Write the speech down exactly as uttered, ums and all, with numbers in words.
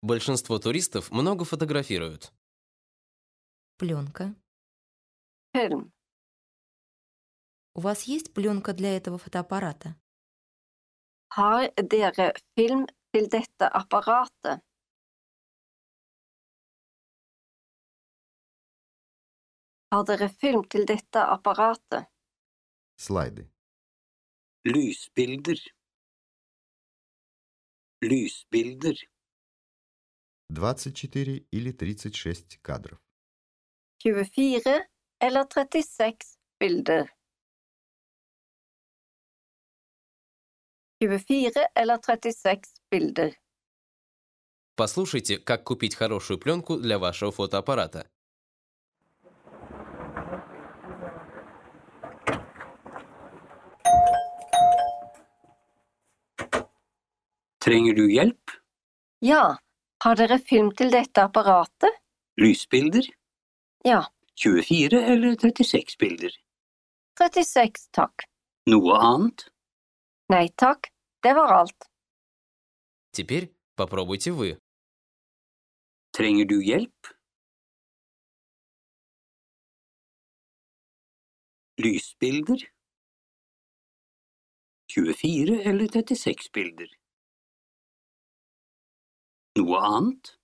Большинство туристов много фотографируют. Пленка. Film. У вас есть пленка для этого фотоаппарата? Har dere film til dette apparatet? Har dere film til dette apparatet? Слайды. Lysbilder. Lysbilder. двадцать четыре или тридцать шесть кадров. tjuefire eller trettiseks bilder. tjuefire eller trettiseks bilder. Послушайте, как купить хорошую пленку для вашего фотоаппарата. Trenger du hjelp? Ja, har dere film til dette apparatet? Lysbilder? Ja, tjuefire eller trettiseks bilder? trettiseks takk. Noe annet? Nei takk, det var alt. Теперь попробуйте вы. Trenger du hjelp? Lysbilder? tjuefire eller trettiseks bilder? Noe annet?